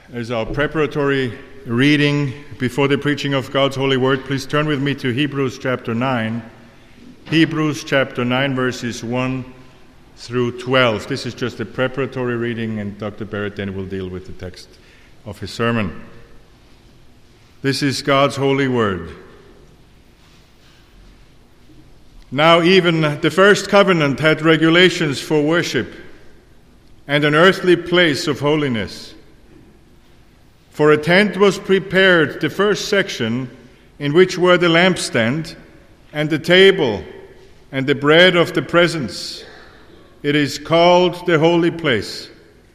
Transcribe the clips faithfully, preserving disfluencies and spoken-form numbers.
As our preparatory reading before the preaching of God's holy word, please turn with me to Hebrews chapter nine. Hebrews chapter nine, verses one through twelve. This is just a preparatory reading, and Doctor Barrett then will deal with the text of his sermon. This is God's holy word. Now even the first covenant had regulations for worship and an earthly place of holiness. For a tent was prepared, the first section, in which were the lampstand and the table and the bread of the presence. It is called the holy place.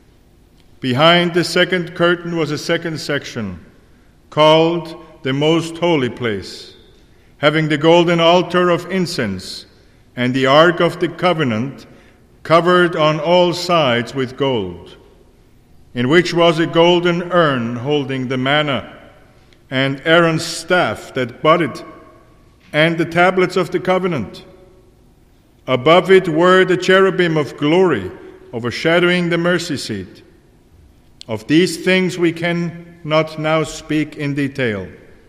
Behind the second curtain was a second section, called the most holy place, having the golden altar of incense and the ark of the covenant covered on all sides with gold, in which was a golden urn holding the manna, and Aaron's staff that budded, and the tablets of the covenant. Above it were the cherubim of glory, overshadowing the mercy seat. Of these things we cannot now speak in detail.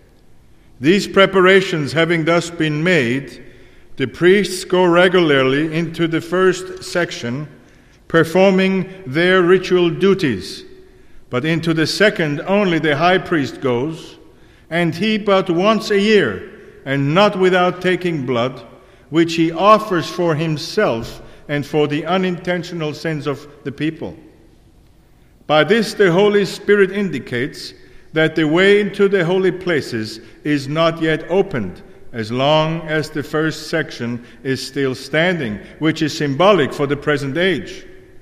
These preparations having thus been made, the priests go regularly into the first section, performing their ritual duties. But into the second only the high priest goes, and he but once a year, and not without taking blood, which he offers for himself and for the unintentional sins of the people. By this the Holy Spirit indicates that the way into the holy places is not yet opened, as long as the first section is still standing, which is symbolic for the present age.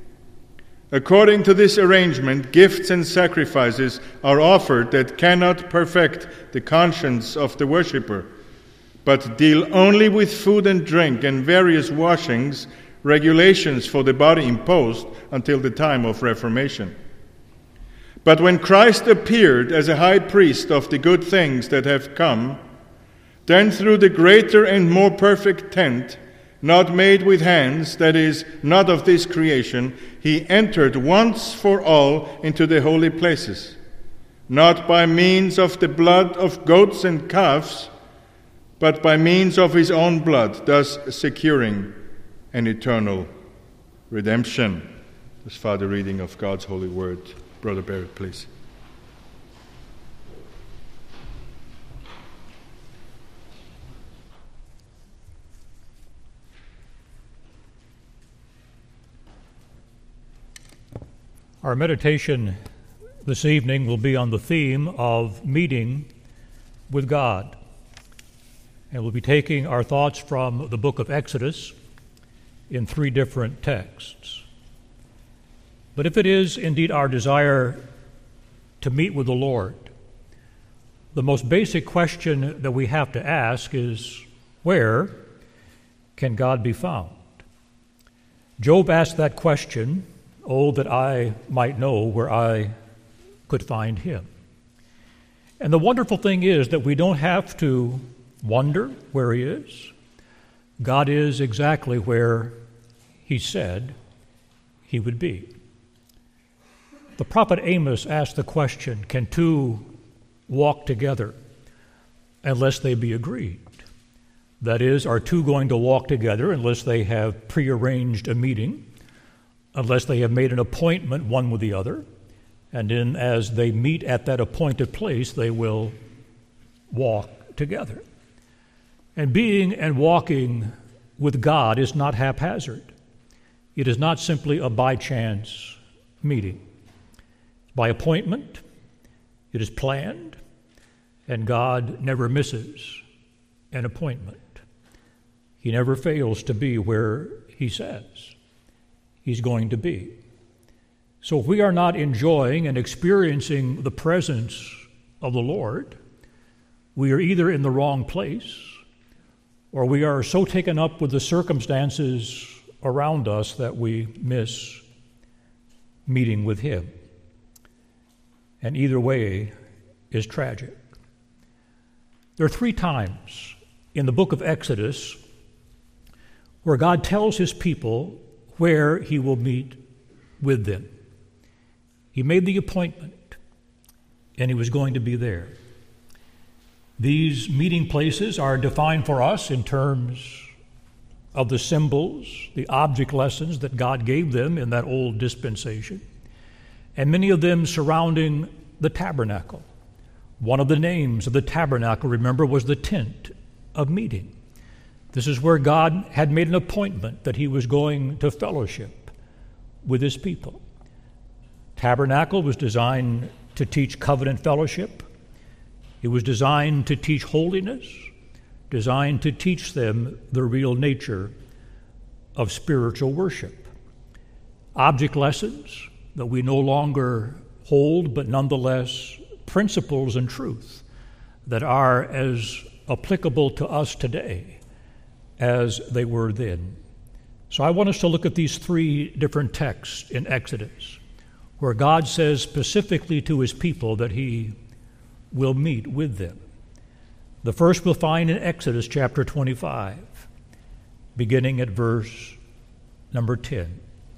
According to this arrangement, gifts and sacrifices are offered that cannot perfect the conscience of the worshipper, but deal only with food and drink and various washings, regulations for the body imposed until the time of Reformation. But when Christ appeared as a high priest of the good things that have come, then through the greater and more perfect tent, not made with hands, that is, not of this creation, he entered once for all into the holy places, not by means of the blood of goats and calves, but by means of his own blood, thus securing an eternal redemption. This further reading of God's holy word. Brother Barrett, please. Our meditation this evening will be on the theme of meeting with God. And we'll be taking our thoughts from the book of Exodus in three different texts. But if it is indeed our desire to meet with the Lord, the most basic question that we have to ask is, where can God be found? Job asked that question, "Oh, that I might know where I could find him." And the wonderful thing is that we don't have to wonder where he is. God is exactly where he said he would be. The prophet Amos asked the question, can two walk together unless they be agreed? That is, are two going to walk together unless they have prearranged a meeting, unless they have made an appointment one with the other, and then as they meet at that appointed place, they will walk together. And being and walking with God is not haphazard. It is not simply a by-chance meeting. By appointment, it is planned, and God never misses an appointment. He never fails to be where he says he's going to be. So if we are not enjoying and experiencing the presence of the Lord, we are either in the wrong place, or we are so taken up with the circumstances around us that we miss meeting with him. And either way is tragic. There are three times in the book of Exodus where God tells his people where he will meet with them. He made the appointment and he was going to be there. These meeting places are defined for us in terms of the symbols, the object lessons that God gave them in that old dispensation, and many of them surrounding the tabernacle. One of the names of the tabernacle, remember, was the tent of meeting. This is where God had made an appointment that he was going to fellowship with his people. Tabernacle was designed to teach covenant fellowship. It was designed to teach holiness, designed to teach them the real nature of spiritual worship. Object lessons that we no longer hold, but nonetheless principles and truth that are as applicable to us today as they were then. So I want us to look at these three different texts in Exodus, where God says specifically to his people that he will meet with them. The first we'll find in Exodus chapter twenty-five, beginning at verse number ten.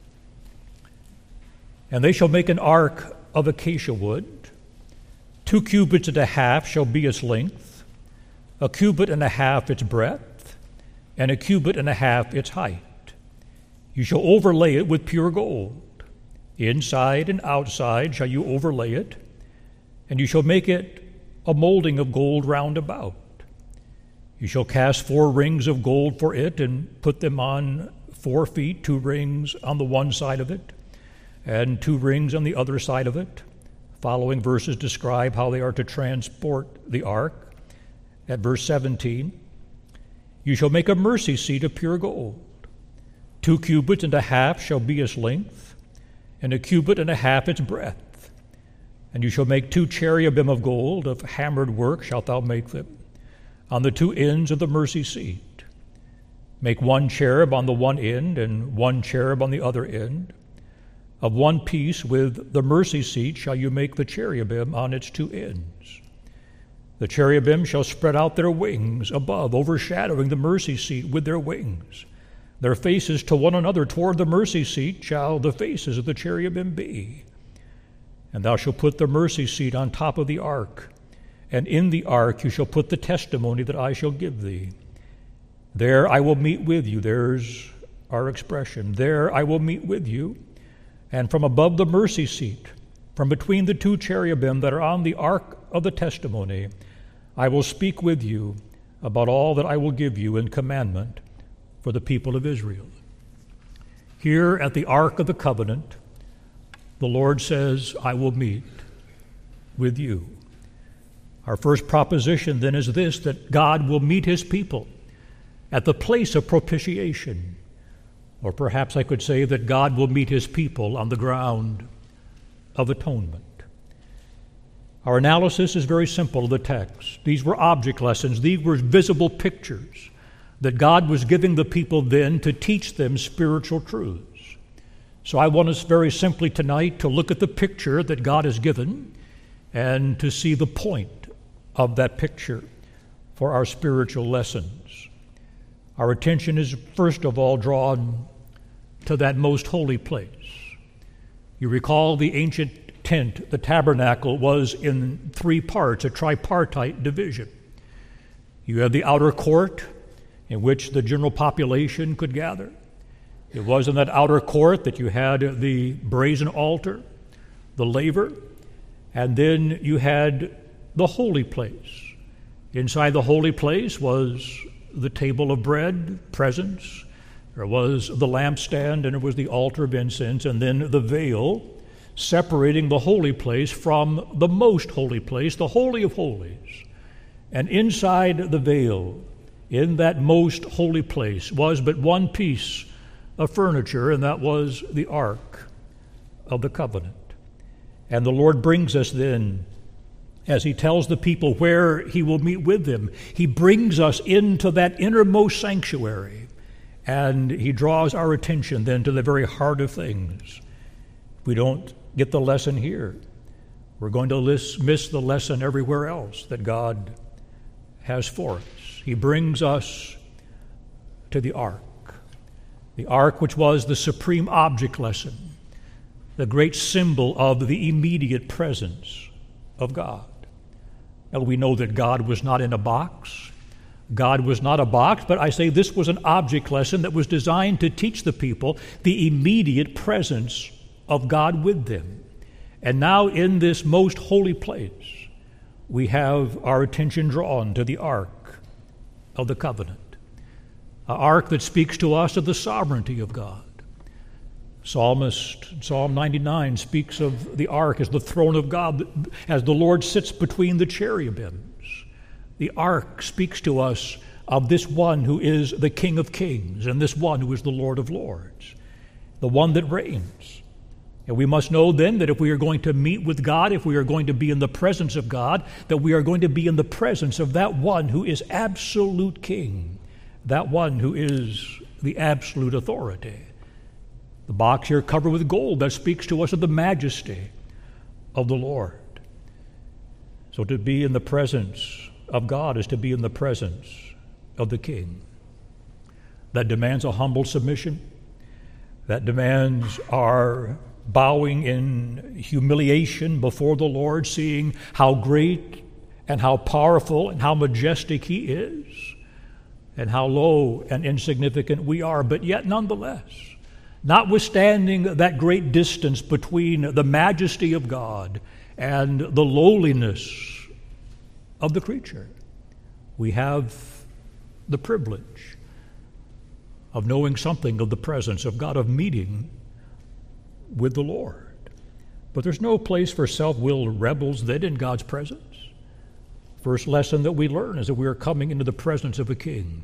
And they shall make an ark of acacia wood. Two cubits and a half shall be its length, a cubit and a half its breadth, and a cubit and a half its height. You shall overlay it with pure gold. Inside and outside shall you overlay it, and you shall make it a molding of gold round about. You shall cast four rings of gold for it, and put them on four feet, two rings on the one side of it, and two rings on the other side of it. Following verses describe how they are to transport the ark. At verse seventeen, you shall make a mercy seat of pure gold. Two cubits and a half shall be its length, and a cubit and a half its breadth. And you shall make two cherubim of gold, of hammered work shalt thou make them, on the two ends of the mercy seat. Make one cherub on the one end, and one cherub on the other end. Of one piece with the mercy seat shall you make the cherubim on its two ends. The cherubim shall spread out their wings above, overshadowing the mercy seat with their wings. Their faces to one another toward the mercy seat shall the faces of the cherubim be. And thou shalt put the mercy seat on top of the ark, and in the ark you shall put the testimony that I shall give thee. There I will meet with you. There's our expression. There I will meet with you. And from above the mercy seat, from between the two cherubim that are on the ark of the testimony, I will speak with you about all that I will give you in commandment for the people of Israel. Here at the Ark of the Covenant, the Lord says, I will meet with you. Our first proposition then is this, that God will meet his people at the place of propitiation. Or perhaps I could say that God will meet his people on the ground of atonement. Our analysis is very simple of the text. These were object lessons. These were visible pictures that God was giving the people then to teach them spiritual truths. So I want us very simply tonight to look at the picture that God has given and to see the point of that picture for our spiritual lessons. Our attention is first of all drawn to that most holy place. You recall the ancient tent, the tabernacle, was in three parts, a tripartite division. You had the outer court in which the general population could gather. It was in that outer court that you had the brazen altar, the laver, and then you had the holy place. Inside the holy place was the table of bread, presence. There was the lampstand, and there was the altar of incense, and then the veil separating the holy place from the most holy place, the Holy of Holies. And inside the veil, in that most holy place, was but one piece of furniture, and that was the Ark of the Covenant. And the Lord brings us then, as he tells the people where he will meet with them, he brings us into that innermost sanctuary, and he draws our attention then to the very heart of things. We don't get the lesson here. We're going to miss the lesson everywhere else that God has for us. He brings us to the ark. The ark, which was the supreme object lesson, the great symbol of the immediate presence of God. Now, we know that God was not in a box. God was not a box, but I say this was an object lesson that was designed to teach the people the immediate presence of God with them. And now in this most holy place, we have our attention drawn to the Ark of the Covenant, an ark that speaks to us of the sovereignty of God. Psalmist, Psalm ninety-nine, speaks of the ark as the throne of God, as the Lord sits between the cherubims. The ark speaks to us of this one who is the King of Kings and this one who is the Lord of Lords, the one that reigns. And we must know then that if we are going to meet with God, if we are going to be in the presence of God, that we are going to be in the presence of that one who is absolute King, that one who is the absolute authority. The box here covered with gold, that speaks to us of the majesty of the Lord. So to be in the presence of God is to be in the presence of the King. That demands a humble submission. That demands our bowing in humiliation before the Lord, seeing how great and how powerful and how majestic He is, and how low and insignificant we are. But yet, nonetheless, notwithstanding that great distance between the majesty of God and the lowliness of the creature, we have the privilege of knowing something of the presence of God, of meeting with the Lord. But there's no place for self-willed rebels then in God's presence. First lesson that we learn is that we are coming into the presence of a king.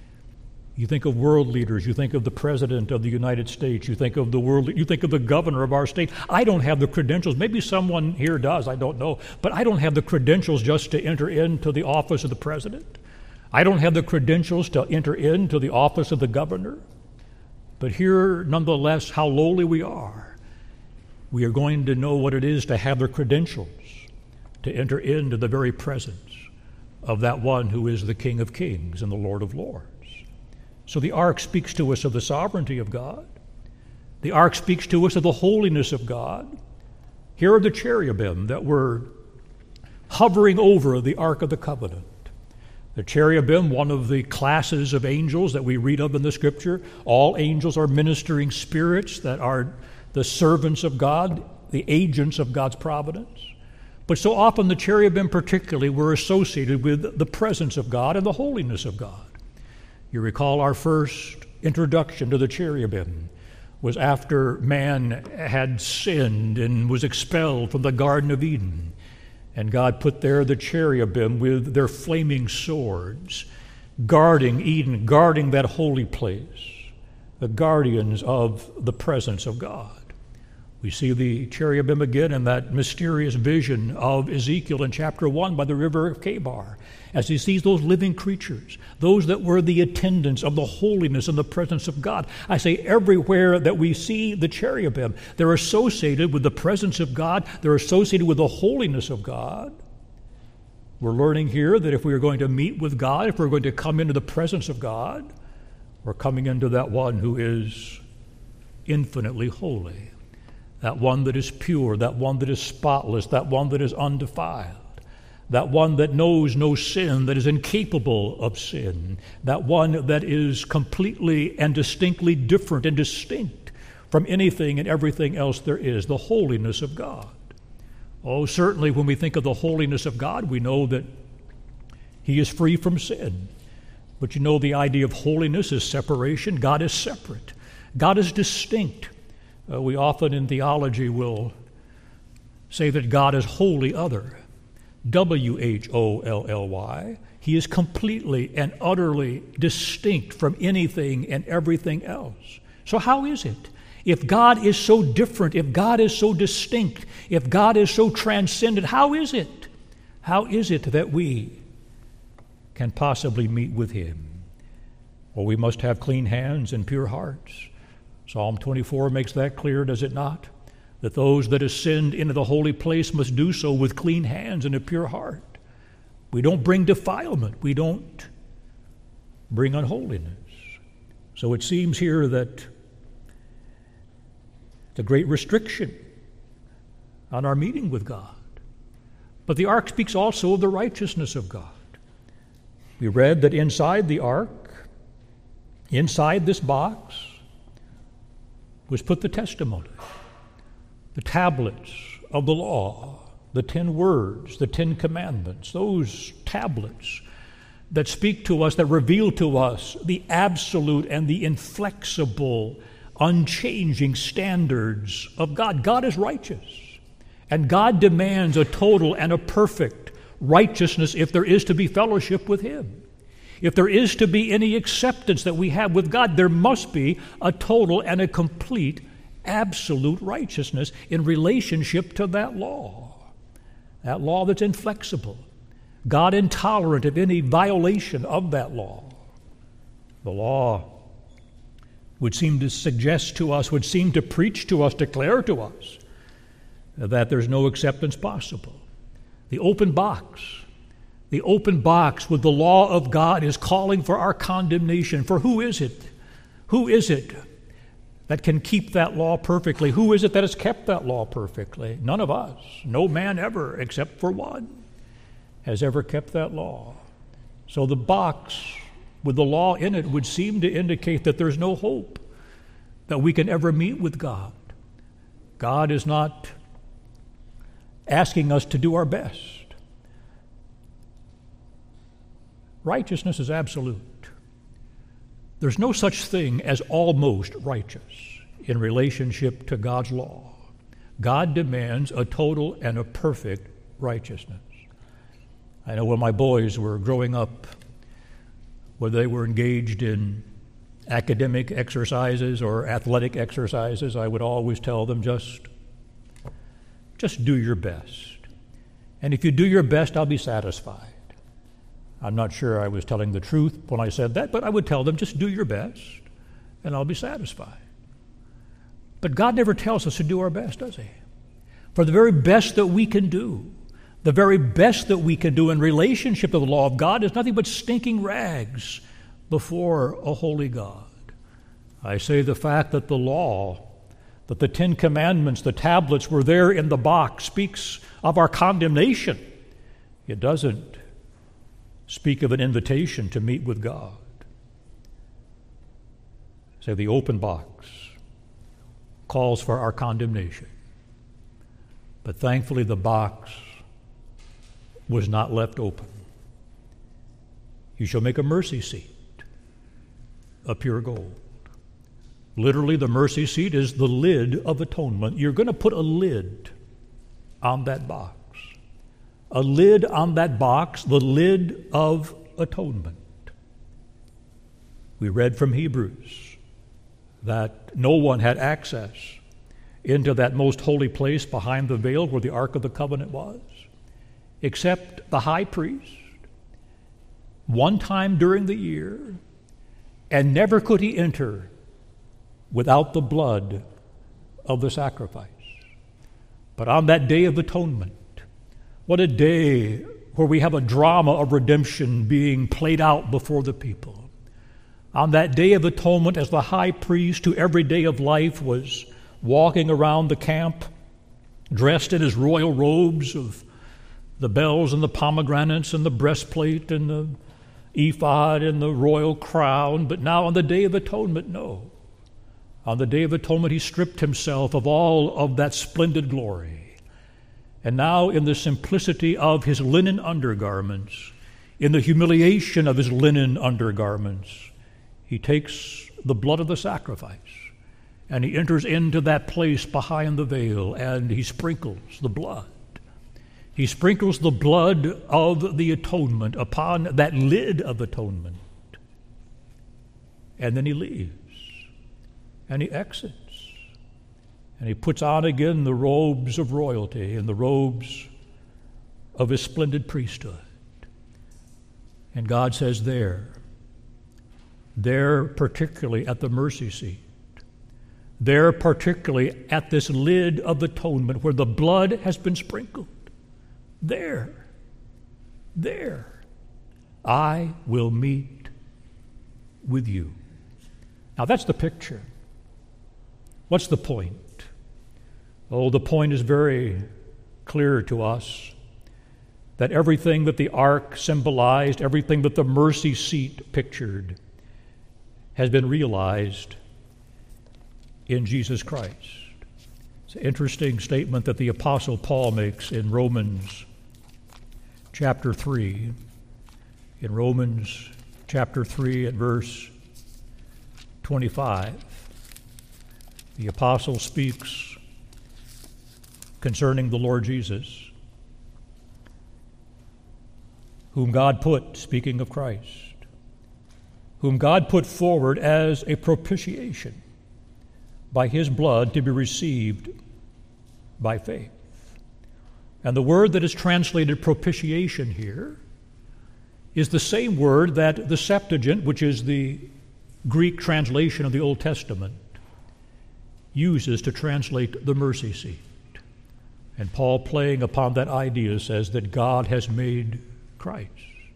You think of world leaders, you think of the President of the United States, you think of the world, you think of the governor of our state. I don't have the credentials, maybe someone here does, I don't know, but I don't have the credentials just to enter into the office of the president. I don't have the credentials to enter into the office of the governor. But here, nonetheless, how lowly we are, we are going to know what it is to have the credentials to enter into the very presence of that one who is the King of Kings and the Lord of Lords. So the ark speaks to us of the sovereignty of God. The ark speaks to us of the holiness of God. Here are the cherubim that were hovering over the Ark of the Covenant. The cherubim, one of the classes of angels that we read of in the Scripture. All angels are ministering spirits that are the servants of God, the agents of God's providence. But so often the cherubim particularly were associated with the presence of God and the holiness of God. You recall our first introduction to the cherubim was after man had sinned and was expelled from the Garden of Eden. And God put there the cherubim with their flaming swords, guarding Eden, guarding that holy place, the guardians of the presence of God. We see the cherubim again in that mysterious vision of Ezekiel in chapter one by the river of Chebar, as he sees those living creatures, those that were the attendants of the holiness and the presence of God. I say everywhere that we see the cherubim, they're associated with the presence of God, they're associated with the holiness of God. We're learning here that if we are going to meet with God, if we're going to come into the presence of God, we're coming into that one who is infinitely holy. That one that is pure, that one that is spotless, that one that is undefiled, that one that knows no sin, that is incapable of sin, that one that is completely and distinctly different and distinct from anything and everything else there is, the holiness of God. Oh, certainly when we think of the holiness of God, we know that He is free from sin. But you know the idea of holiness is separation. God is separate. God is distinct. Uh, we often in theology will say that God is wholly other, W H O L L Y. He is completely and utterly distinct from anything and everything else. So how is it? If God is so different, if God is so distinct, if God is so transcendent, how is it? How is it that we can possibly meet with Him? Well, we must have clean hands and pure hearts. Psalm twenty-four makes that clear, does it not? That those that ascend into the holy place must do so with clean hands and a pure heart. We don't bring defilement. We don't bring unholiness. So it seems here that the great restriction on our meeting with God. But the ark speaks also of the righteousness of God. We read that inside the ark, inside this box, was put the testimony, the tablets of the law, the ten words, the ten commandments, those tablets that speak to us, that reveal to us the absolute and the inflexible, unchanging standards of God. God is righteous, and God demands a total and a perfect righteousness if there is to be fellowship with Him. If there is to be any acceptance that we have with God, there must be a total and a complete, absolute righteousness in relationship to that law. That law that's inflexible, God intolerant of any violation of that law. The law would seem to suggest to us, would seem to preach to us, declare to us that there's no acceptance possible. The open box, the open box with the law of God is calling for our condemnation. For who is it? Who is it that can keep that law perfectly? Who is it that has kept that law perfectly? None of us. No man ever, except for one, has ever kept that law. So the box with the law in it would seem to indicate that there's no hope that we can ever meet with God. God is not asking us to do our best. Righteousness is absolute. There's no such thing as almost righteous in relationship to God's law. God demands a total and a perfect righteousness. I know when my boys were growing up, whether they were engaged in academic exercises or athletic exercises, I would always tell them, just, just do your best. And if you do your best, I'll be satisfied. I'm not sure I was telling the truth when I said that, but I would tell them, just do your best, and I'll be satisfied. But God never tells us to do our best, does He? For the very best that we can do, the very best that we can do in relationship to the law of God is nothing but stinking rags before a holy God. I say the fact that the law, that the Ten Commandments, the tablets were there in the box, speaks of our condemnation. It doesn't speak of an invitation to meet with God. So the open box calls for our condemnation. But thankfully the box was not left open. You shall make a mercy seat of pure gold. Literally, the mercy seat is the lid of atonement. You're going to put a lid on that box. A lid on that box, the lid of atonement. We read from Hebrews that no one had access into that most holy place behind the veil where the Ark of the Covenant was, except the high priest, one time during the year, and never could he enter without the blood of the sacrifice. But on that day of atonement, what a day where we have a drama of redemption being played out before the people. On that day of atonement, as the high priest, who every day of life was walking around the camp, dressed in his royal robes of the bells and the pomegranates and the breastplate and the ephod and the royal crown, but now on the Day of Atonement, no. On the Day of Atonement, he stripped himself of all of that splendid glory. And now in the simplicity of his linen undergarments, in the humiliation of his linen undergarments, he takes the blood of the sacrifice and he enters into that place behind the veil and he sprinkles the blood. He sprinkles the blood of the atonement upon that lid of atonement. And then he leaves and he exits. And he puts on again the robes of royalty and the robes of his splendid priesthood. And God says there, there particularly at the mercy seat, there particularly at this lid of atonement where the blood has been sprinkled, there, there, I will meet with you. Now that's the picture. What's the point? Oh, the point is very clear to us. that everything that the ark symbolized, everything that the mercy seat pictured, has been realized in Jesus Christ. It's an interesting statement that the Apostle Paul makes in Romans chapter three. In Romans chapter three at verse twenty-five, the apostle speaks concerning the Lord Jesus, whom God put, speaking of Christ, whom God put forward as a propitiation by his blood to be received by faith. And the word that is translated propitiation here is the same word that the Septuagint, which is the Greek translation of the Old Testament, uses to translate the mercy seat. And Paul, playing upon that idea, says that God has made Christ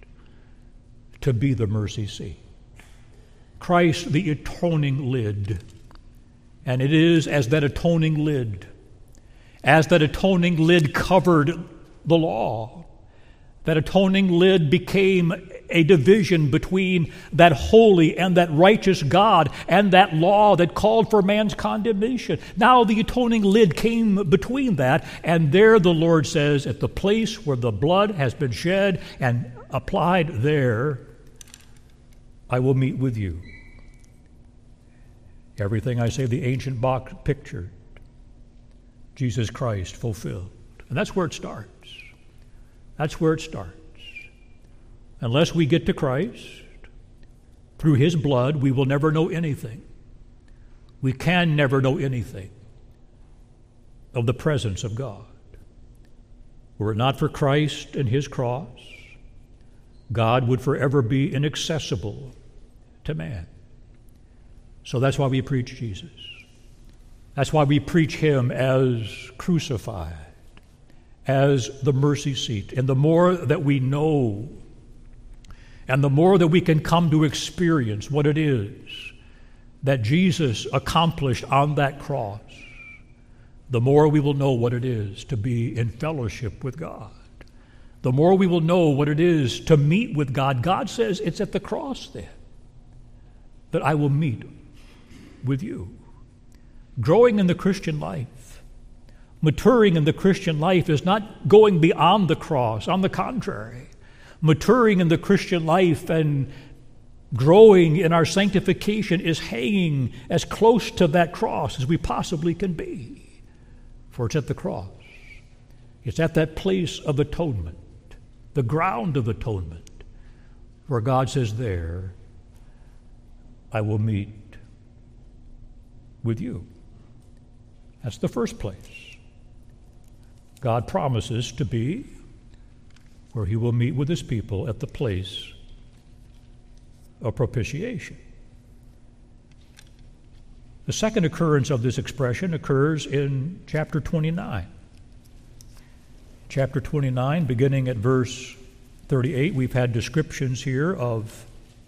to be the mercy seat. Christ, the atoning lid. And it is as that atoning lid, as that atoning lid covered the law, that atoning lid became a division between that holy and that righteous God and that law that called for man's condemnation. Now the atoning lid came between that, and there the Lord says, at the place where the blood has been shed and applied there, I will meet with you. Everything I say the ancient box pictured, Jesus Christ fulfilled. And that's where it starts. That's where it starts. Unless we get to Christ, through his blood, we will never know anything. We can never know anything of the presence of God. Were it not for Christ and his cross, God would forever be inaccessible to man. So that's why we preach Jesus. That's why we preach him as crucified, as the mercy seat. And the more that we know, and the more that we can come to experience what it is that Jesus accomplished on that cross, the more we will know what it is to be in fellowship with God. The more we will know what it is to meet with God. God says it's at the cross then that I will meet with you. Growing in the Christian life, maturing in the Christian life is not going beyond the cross. On the contrary, maturing in the Christian life and growing in our sanctification is hanging as close to that cross as we possibly can be. For it's at the cross. It's at that place of atonement, the ground of atonement, where God says, there, I will meet with you. That's the first place. God promises to be where he will meet with his people at the place of propitiation. The second occurrence of this expression occurs in chapter twenty-nine. Chapter twenty-nine, beginning at verse thirty-eight, we've had descriptions here of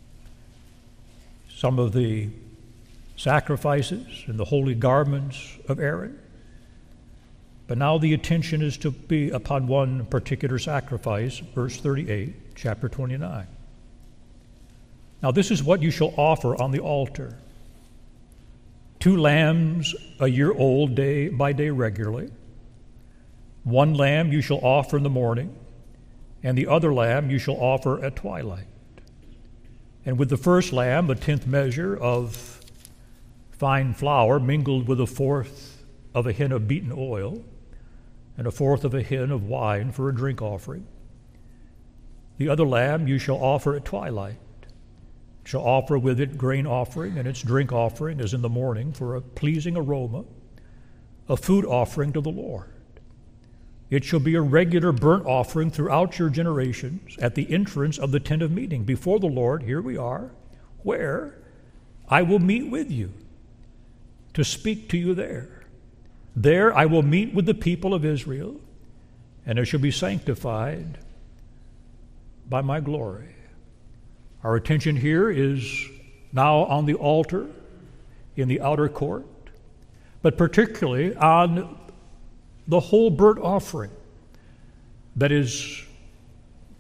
some of the sacrifices and the holy garments of Aaron. But now the attention is to be upon one particular sacrifice, verse thirty-eight, chapter twenty-nine. Now this is what you shall offer on the altar. Two lambs a year old, day by day regularly. One lamb you shall offer in the morning, and the other lamb you shall offer at twilight. And with the first lamb, a tenth measure of fine flour mingled with a fourth of a hin of beaten oil, and a fourth of a hin of wine for a drink offering. The other lamb you shall offer at twilight. You shall offer with it grain offering and its drink offering as in the morning for a pleasing aroma, a food offering to the Lord. It shall be a regular burnt offering throughout your generations at the entrance of the tent of meeting before the Lord, here we are, where I will meet with you to speak to you there. There I will meet with the people of Israel, and it shall be sanctified by my glory. Our attention here is now on the altar in the outer court, but particularly on the whole burnt offering that is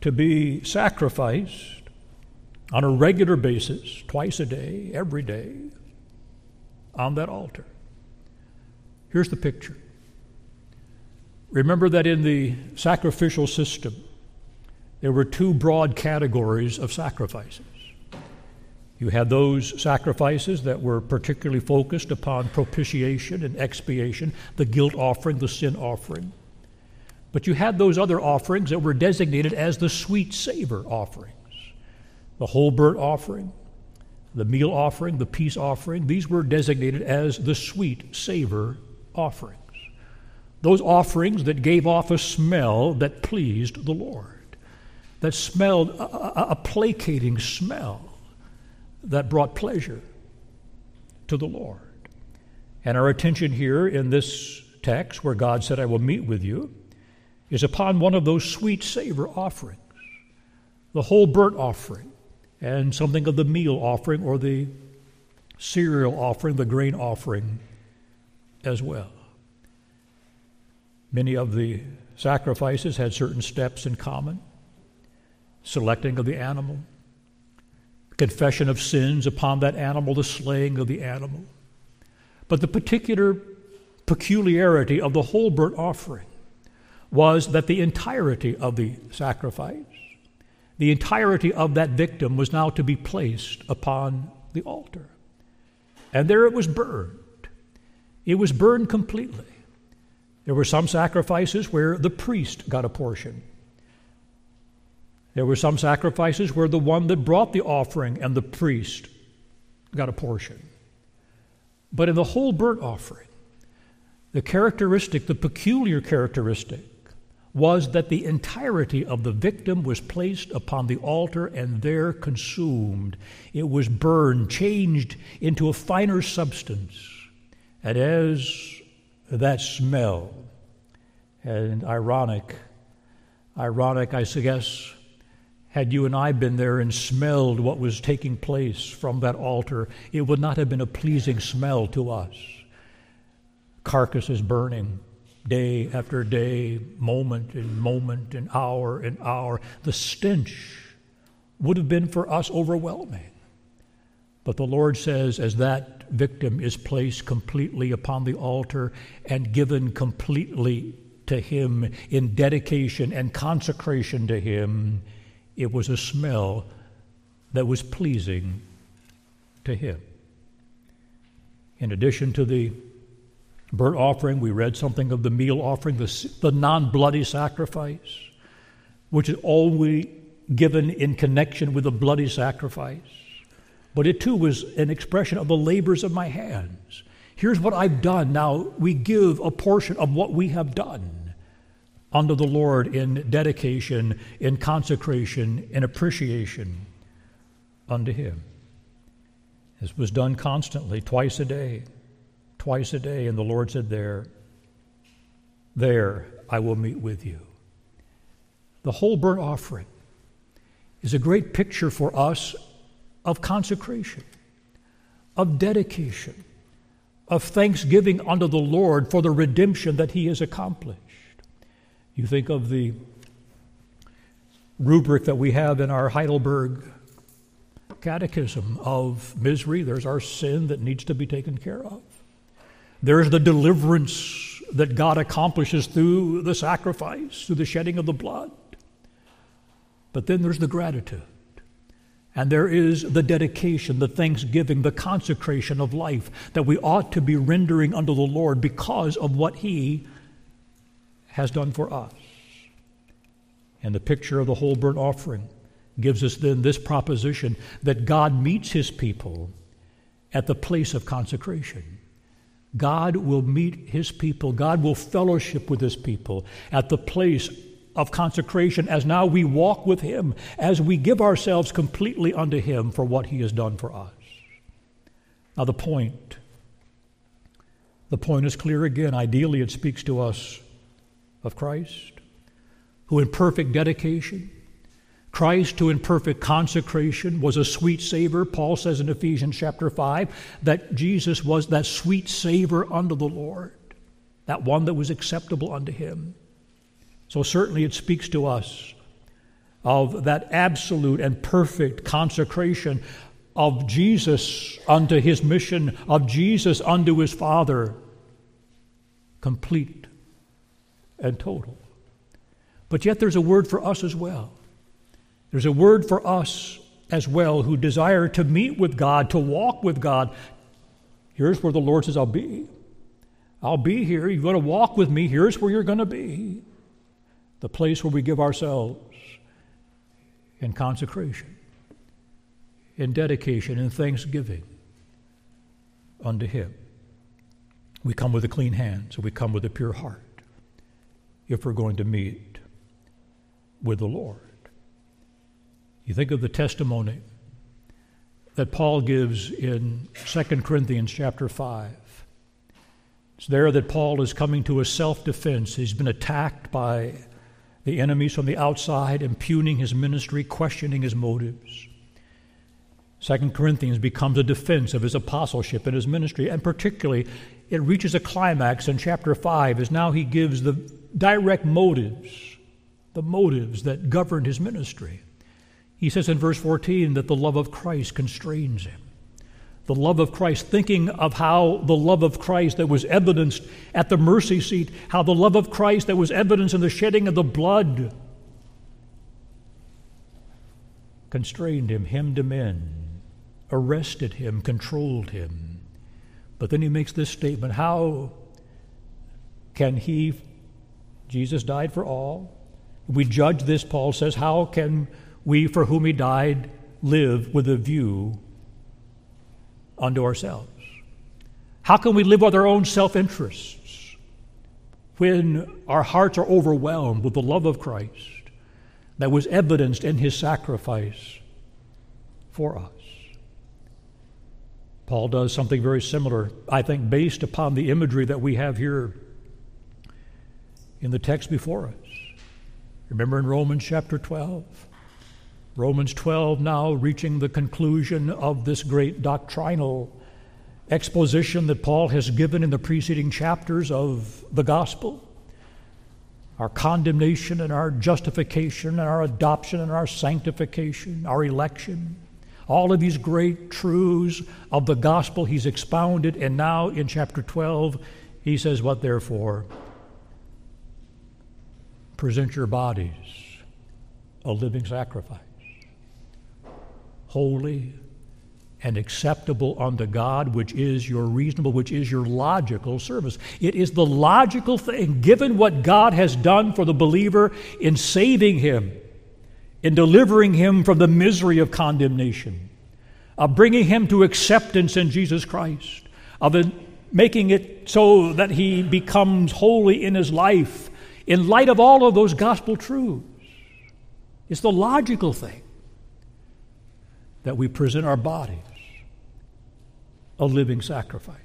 to be sacrificed on a regular basis, twice a day, every day, on that altar. Here's the picture. Remember that in the sacrificial system, there were two broad categories of sacrifices. You had those sacrifices that were particularly focused upon propitiation and expiation, the guilt offering, the sin offering. But you had those other offerings that were designated as the sweet savor offerings. The whole burnt offering, the meal offering, the peace offering, these were designated as the sweet savor offerings. Those offerings that gave off a smell that pleased the Lord, that smelled a, a, a placating smell that brought pleasure to the Lord. And our attention here in this text, where God said, I will meet with you, is upon one of those sweet savor offerings, the whole burnt offering, and something of the meal offering or the cereal offering, the grain offering as well. Many of the sacrifices had certain steps in common: selecting of the animal, confession of sins upon that animal, the slaying of the animal. But the particular peculiarity of the whole burnt offering was that the entirety of the sacrifice, the entirety of that victim, was now to be placed upon the altar. And there it was burned. It was burned completely. There were some sacrifices where the priest got a portion. There were some sacrifices where the one that brought the offering and the priest got a portion. But in the whole burnt offering, the characteristic, the peculiar characteristic, was that the entirety of the victim was placed upon the altar and there consumed. It was burned, changed into a finer substance. And as that smell, and ironic, ironic, I guess, had you and I been there and smelled what was taking place from that altar, it would not have been a pleasing smell to us. Carcasses burning, day after day, moment and moment and hour and hour. The stench would have been for us overwhelming. But the Lord says, as that victim is placed completely upon the altar and given completely to Him in dedication and consecration to Him, it was a smell that was pleasing to Him. In addition to the burnt offering, we read something of the meal offering, the, the non-bloody sacrifice, which is always given in connection with a bloody sacrifice. But it too was an expression of the labors of my hands. Here's what I've done. Now we give a portion of what we have done unto the Lord in dedication, in consecration, in appreciation unto Him. This was done constantly, twice a day. Twice a day, and the Lord said, there, there I will meet with you. The whole burnt offering is a great picture for us of consecration, of dedication, of thanksgiving unto the Lord for the redemption that He has accomplished. You think of the rubric that we have in our Heidelberg Catechism of misery. There's our sin that needs to be taken care of. There's the deliverance that God accomplishes through the sacrifice, through the shedding of the blood. But then there's the gratitude. And there is the dedication, the thanksgiving, the consecration of life that we ought to be rendering unto the Lord because of what He has done for us. And the picture of the whole burnt offering gives us then this proposition that God meets His people at the place of consecration. God will meet His people. God will fellowship with His people at the place of consecration as now we walk with Him, as we give ourselves completely unto Him for what He has done for us. Now the point, the point is clear again. Ideally, it speaks to us of Christ, who in perfect dedication, Christ, who in perfect consecration was a sweet savor. Paul says in Ephesians chapter five that Jesus was that sweet savor unto the Lord, that one that was acceptable unto Him. So certainly it speaks to us of that absolute and perfect consecration of Jesus unto his mission, of Jesus unto his Father, complete and total. But yet there's a word for us as well. There's a word for us as well who desire to meet with God, to walk with God. Here's where the Lord says, I'll be. I'll be here. You're going to walk with me. Here's where you're going to be. The place where we give ourselves in consecration, in dedication, in thanksgiving unto him. We come with a clean hand, so we come with a pure heart if we're going to meet with the Lord. You think of the testimony that Paul gives in Second Corinthians chapter five. It's there that Paul is coming to a self-defense. He's been attacked by the enemies from the outside, impugning his ministry, questioning his motives. Second Corinthians becomes a defense of his apostleship and his ministry, and particularly it reaches a climax in chapter five as now he gives the direct motives, the motives that governed his ministry. He says in verse fourteen that the love of Christ constrains him. The love of Christ, thinking of how the love of Christ that was evidenced at the mercy seat, how the love of Christ that was evidenced in the shedding of the blood constrained him, hemmed him in, arrested him, controlled him. But then he makes this statement, how can he, Jesus died for all? We judge this, Paul says, how can we for whom he died live with a view unto ourselves? How can we live with our own self-interests when our hearts are overwhelmed with the love of Christ that was evidenced in his sacrifice for us? Paul does something very similar, I think, based upon the imagery that we have here in the text before us. Remember in Romans chapter twelve? Romans twelve now reaching the conclusion of this great doctrinal exposition that Paul has given in the preceding chapters of the gospel. Our condemnation and our justification and our adoption and our sanctification, our election. All of these great truths of the gospel he's expounded, and now in chapter twelve he says, what therefore? Present your bodies a living sacrifice, holy and acceptable unto God, which is your reasonable, which is your logical service. It is the logical thing, given what God has done for the believer in saving him, in delivering him from the misery of condemnation, of bringing him to acceptance in Jesus Christ, of making it so that he becomes holy in his life, in light of all of those gospel truths. It's the logical thing that we present our bodies a living sacrifice.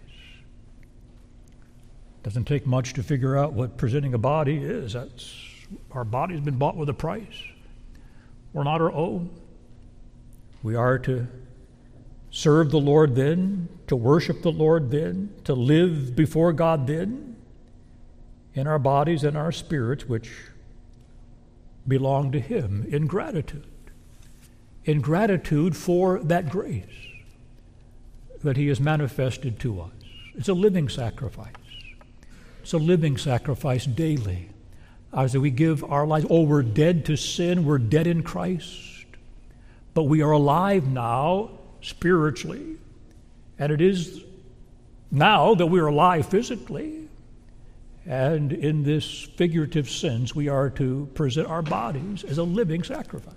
Doesn't take much to figure out what presenting a body is. That's, our body's been bought with a price. We're not our own. We are to serve the Lord then, to worship the Lord then, to live before God then, in our bodies and our spirits, which belong to him, in gratitude. In gratitude for that grace that he has manifested to us. It's a living sacrifice. It's a living sacrifice daily. As we give our lives, oh, we're dead to sin, we're dead in Christ, but we are alive now spiritually. And it is now that we are alive physically, and in this figurative sense, we are to present our bodies as a living sacrifice.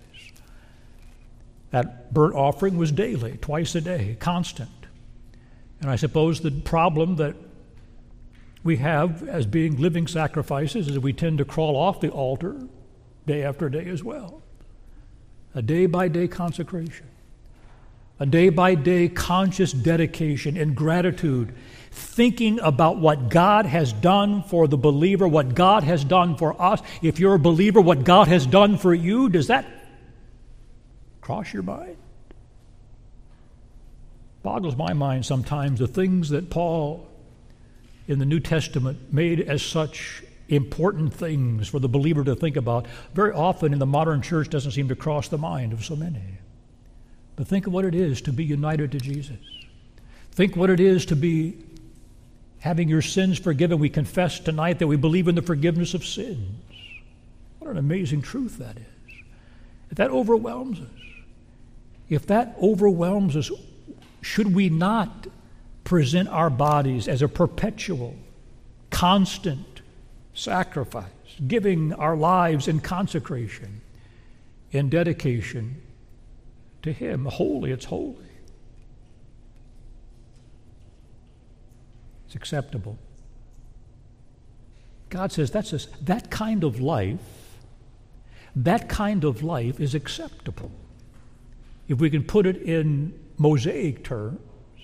That burnt offering was daily, twice a day, constant. And I suppose the problem that we have as being living sacrifices is that we tend to crawl off the altar day after day as well. A day-by-day consecration. A day-by-day conscious dedication and gratitude, thinking about what God has done for the believer, what God has done for us. If you're a believer, what God has done for you, does that cross your mind? Boggles my mind sometimes the things that Paul in the New Testament made as such important things for the believer to think about, very often in the modern church doesn't seem to cross the mind of so many. But think of what it is to be united to Jesus. Think what it is to be having your sins forgiven. We confess tonight that we believe in the forgiveness of sins. What an amazing truth that is. If that overwhelms us, if that overwhelms us, should we not present our bodies as a perpetual, constant sacrifice, giving our lives in consecration, in dedication to Him? Holy, it's holy. It's acceptable. God says that's a, that kind of life, that kind of life is acceptable. If we can put it in Mosaic terms,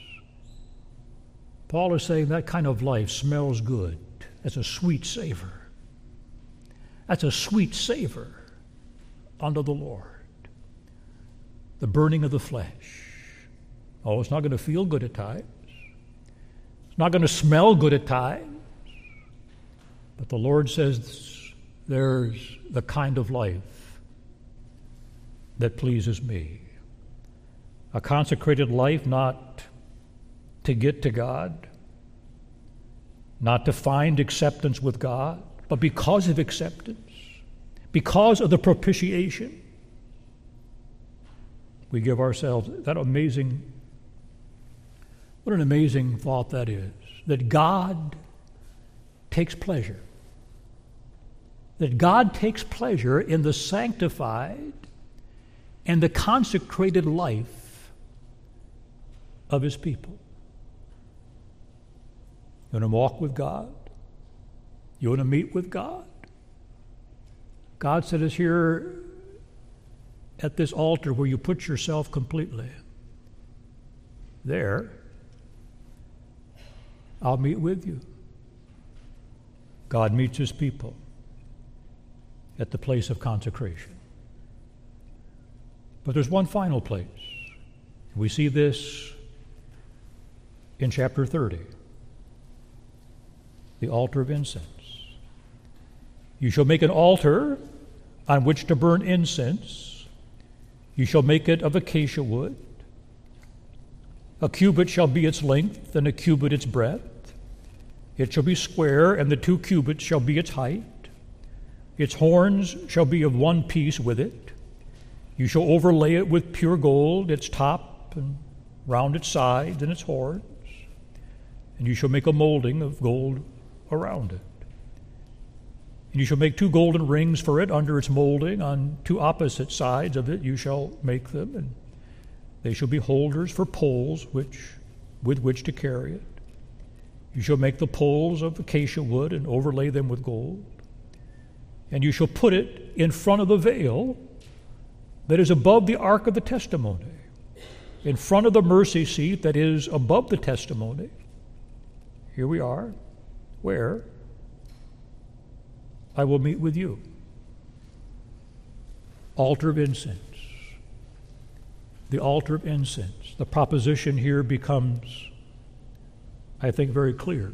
Paul is saying that kind of life smells good. That's a sweet savor. That's a sweet savor unto the Lord. The burning of the flesh. Oh, it's not going to feel good at times. It's not going to smell good at times. But the Lord says there's the kind of life that pleases me. A consecrated life, not to get to God, not to find acceptance with God, but because of acceptance, because of the propitiation, we give ourselves. That amazing, what an amazing thought that is, that God takes pleasure, that God takes pleasure in the sanctified and the consecrated life of His people. You want to walk with God? You want to meet with God? God said it's here at this altar where you put yourself completely. There, I'll meet with you. God meets His people at the place of consecration. But there's one final place. We see this in chapter thirty. The altar of incense. You shall make an altar on which to burn incense. You shall make it of acacia wood. A cubit shall be its length, and a cubit its breadth. It shall be square, and the two cubits shall be its height. Its horns shall be of one piece with it. You shall overlay it with pure gold, its top and round its sides and its horns. And you shall make a molding of gold around it. And you shall make two golden rings for it under its molding. On two opposite sides of it you shall make them, and they shall be holders for poles which, with which to carry it. You shall make the poles of acacia wood and overlay them with gold. And you shall put it in front of the veil that is above the ark of the testimony, in front of the mercy seat that is above the testimony. Here we are, where I will meet with you. Altar of incense. The altar of incense. The proposition here becomes, I think, very clear.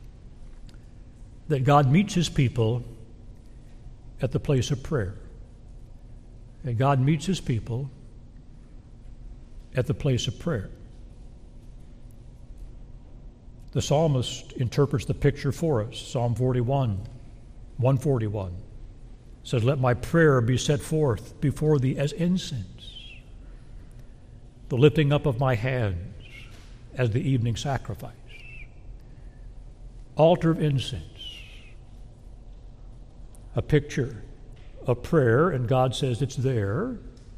That God meets His people at the place of prayer. And God meets His people at the place of prayer. The psalmist interprets the picture for us. Psalm forty-one, one forty-one says, "Let my prayer be set forth before thee as incense, the lifting up of my hands as the evening sacrifice." Altar of incense, a picture of prayer, and God says it's there.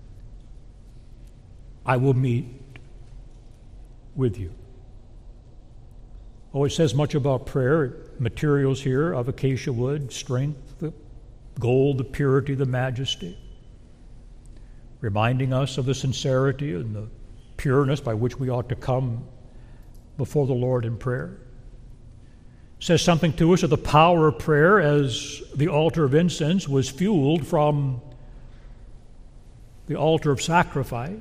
I will meet with you. Oh, it says much about prayer. Materials here of acacia wood, strength, the gold, the purity, the majesty, reminding us of the sincerity and the pureness by which we ought to come before the Lord in prayer. It says something to us of the power of prayer, as the altar of incense was fueled from the altar of sacrifice,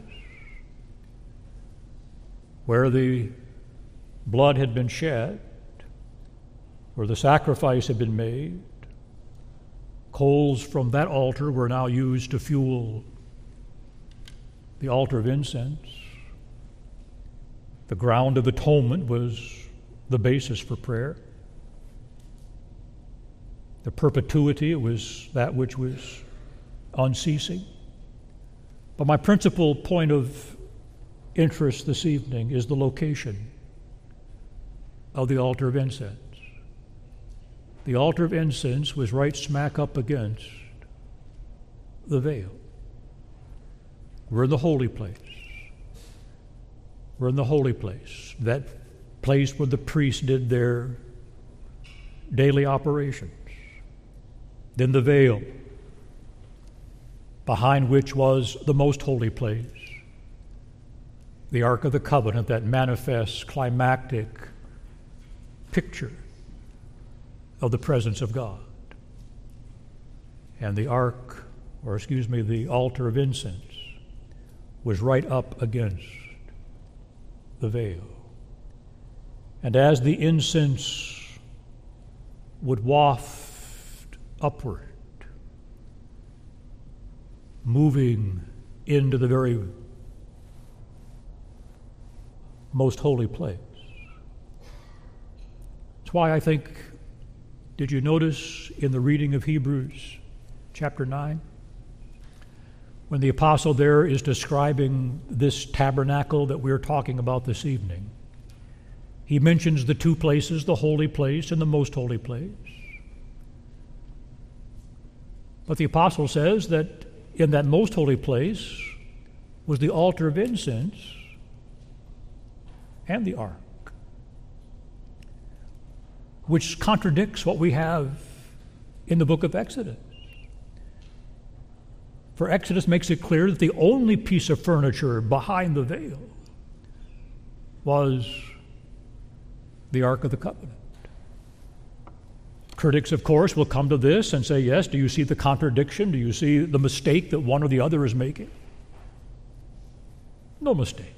where the blood had been shed, where the sacrifice had been made, Coals from that altar were now used to fuel the altar of incense. The ground of atonement was the basis for prayer. The perpetuity was that which was unceasing. But my principal point of interest this evening is the location of the altar of incense. The altar of incense was right smack up against the veil. We're in the holy place. We're in the holy place, that place where the priests did their daily operations. Then the veil, behind which was the most holy place, the Ark of the Covenant, that manifests climactic picture of the presence of God. And the ark, or excuse me, the altar of incense was right up against the veil. And as the incense would waft upward, moving into the very most holy place. That's why I think, did you notice in the reading of Hebrews chapter nine, when the apostle there is describing this tabernacle that we're talking about this evening, he mentions the two places, the holy place and the most holy place. But the apostle says that in that most holy place was the altar of incense and the ark, which contradicts what we have in the book of Exodus. For Exodus makes it clear that the only piece of furniture behind the veil was the Ark of the Covenant. Critics, of course, will come to this and say, yes, do you see the contradiction? Do you see the mistake that one or the other is making? No mistake.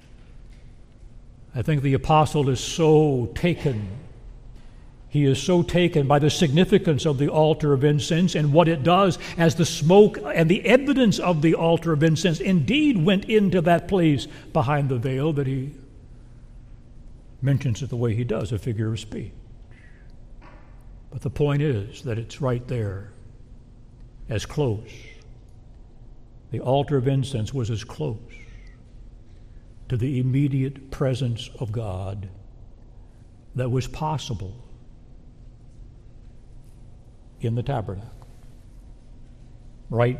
I think the apostle is so taken He is so taken by the significance of the altar of incense and what it does as the smoke and the evidence of the altar of incense indeed went into that place behind the veil that he mentions it the way he does, a figure of speech. But the point is that it's right there, as close. The altar of incense was as close to the immediate presence of God that was possible in the tabernacle, right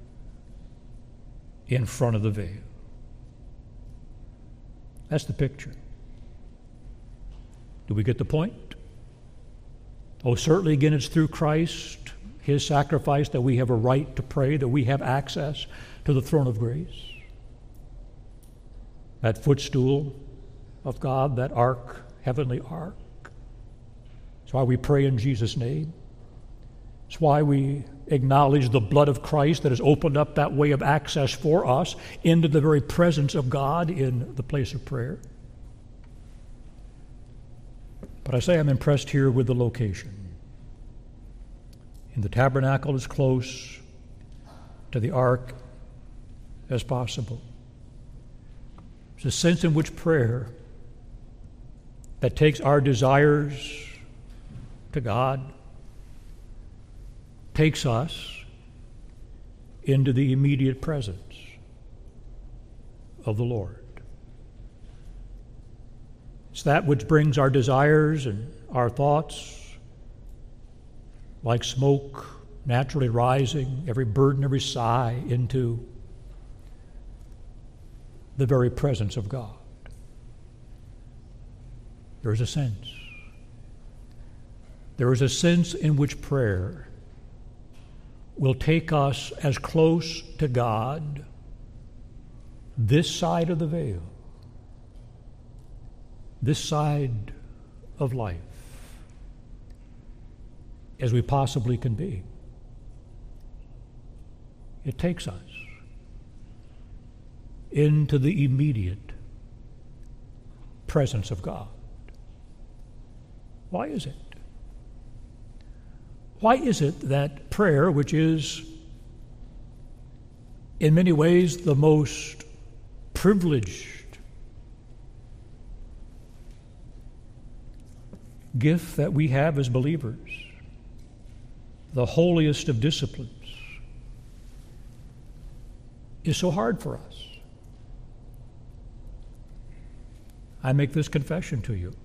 in front of the veil. That's the picture. Do we get the point? Oh, certainly, again, it's through Christ, his sacrifice, that we have a right to pray, that we have access to the throne of grace. That footstool of God, that ark, heavenly ark. That's why we pray in Jesus' name. It's why we acknowledge the blood of Christ that has opened up that way of access for us into the very presence of God in the place of prayer. But I say I'm impressed here with the location. And the tabernacle as close to the ark as possible. There's a sense in which prayer that takes our desires to God takes us into the immediate presence of the Lord. It's that which brings our desires and our thoughts, like smoke naturally rising, every burden, every sigh, into the very presence of God. There is a sense. There is a sense in which prayer will take us as close to God this side of the veil, this side of life, as we possibly can be. It takes us into the immediate presence of God. Why is it? Why is it that prayer, which is in many ways the most privileged gift that we have as believers, the holiest of disciplines, is so hard for us? I make this confession to you.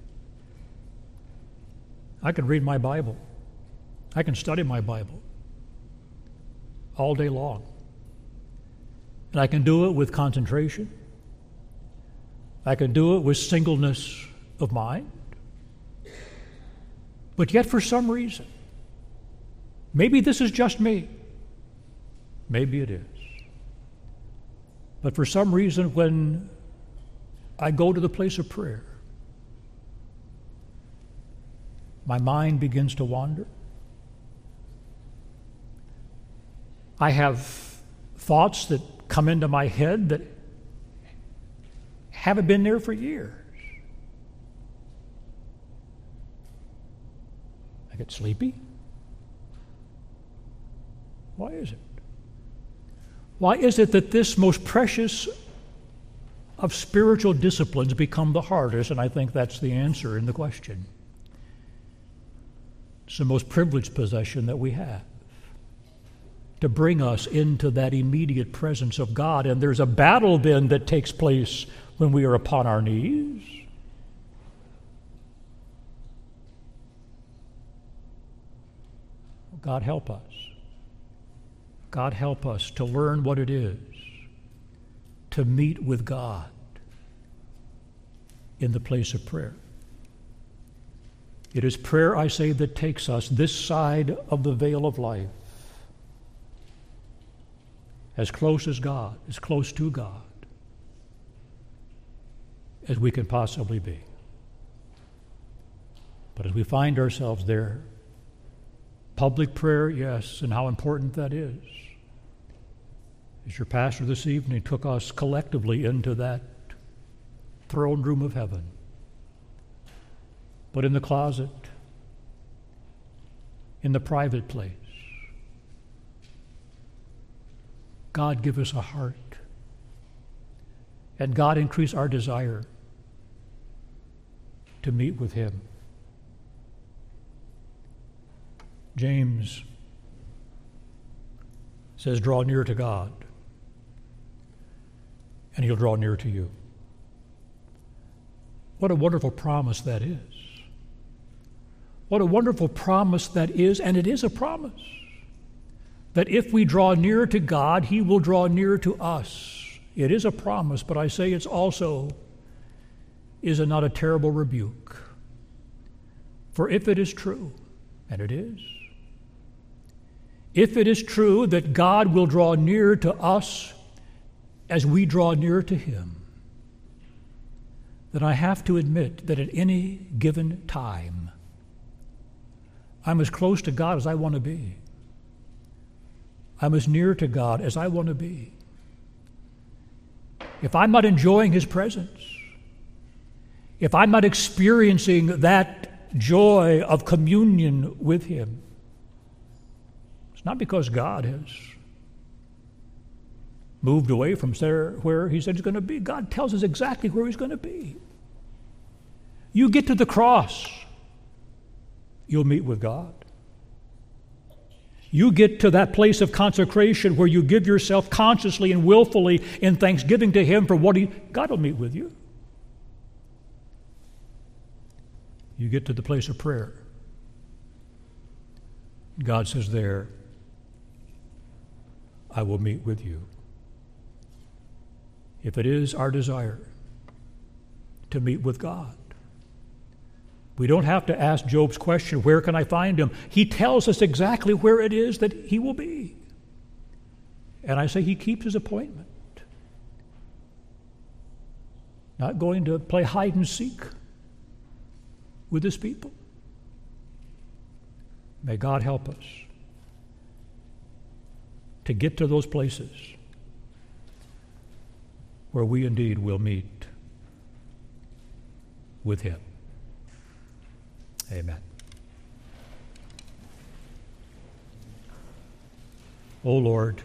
I can read my Bible. I can study my Bible all day long. And I can do it with concentration. I can do it with singleness of mind. But yet for some reason, maybe this is just me. Maybe it is. But for some reason, when I go to the place of prayer, my mind begins to wander. I have thoughts that come into my head that haven't been there for years. I get sleepy. Why is it? Why is it that this most precious of spiritual disciplines become the hardest? And I think that's the answer in the question. It's the most privileged possession that we have, to bring us into that immediate presence of God. And there's a battle then that takes place when we are upon our knees. God help us. God help us to learn what it is to meet with God in the place of prayer. It is prayer, I say, that takes us this side of the veil of life, as close as God, as close to God as we can possibly be. But as we find ourselves there, public prayer, yes, and how important that is. As your pastor this evening took us collectively into that throne room of heaven, but in the closet, in the private place, God give us a heart, and God increase our desire to meet with Him. James says, draw near to God, and He'll draw near to you. What a wonderful promise that is. What a wonderful promise that is, and it is a promise, that if we draw near to God, He will draw near to us. It is a promise, but I say it's also, is it not a terrible rebuke? For if it is true, and it is, if it is true that God will draw near to us as we draw near to Him, then I have to admit that at any given time, I'm as close to God as I want to be. I'm as near to God as I want to be. If I'm not enjoying His presence, if I'm not experiencing that joy of communion with Him, it's not because God has moved away from there where He said He's going to be. God tells us exactly where He's going to be. You get to the cross, you'll meet with God. You get to that place of consecration where you give yourself consciously and willfully in thanksgiving to Him for what He, God will meet with you. You get to the place of prayer. God says there, I will meet with you. If it is our desire to meet with God, we don't have to ask Job's question, where can I find Him? He tells us exactly where it is that He will be. And I say He keeps His appointment. Not going to play hide and seek with His people. May God help us to get to those places where we indeed will meet with Him. Amen. O Lord,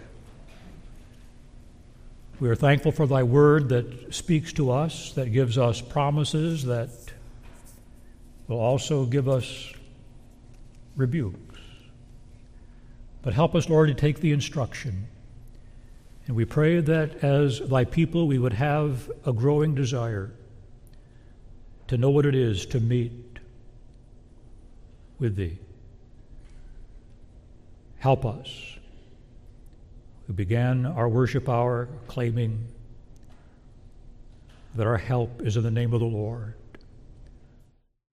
we are thankful for thy word that speaks to us, that gives us promises, that will also give us rebukes. But help us, Lord, to take the instruction. And we pray that as thy people we would have a growing desire to know what it is to meet with thee. Help us. We began our worship hour claiming that our help is in the name of the Lord.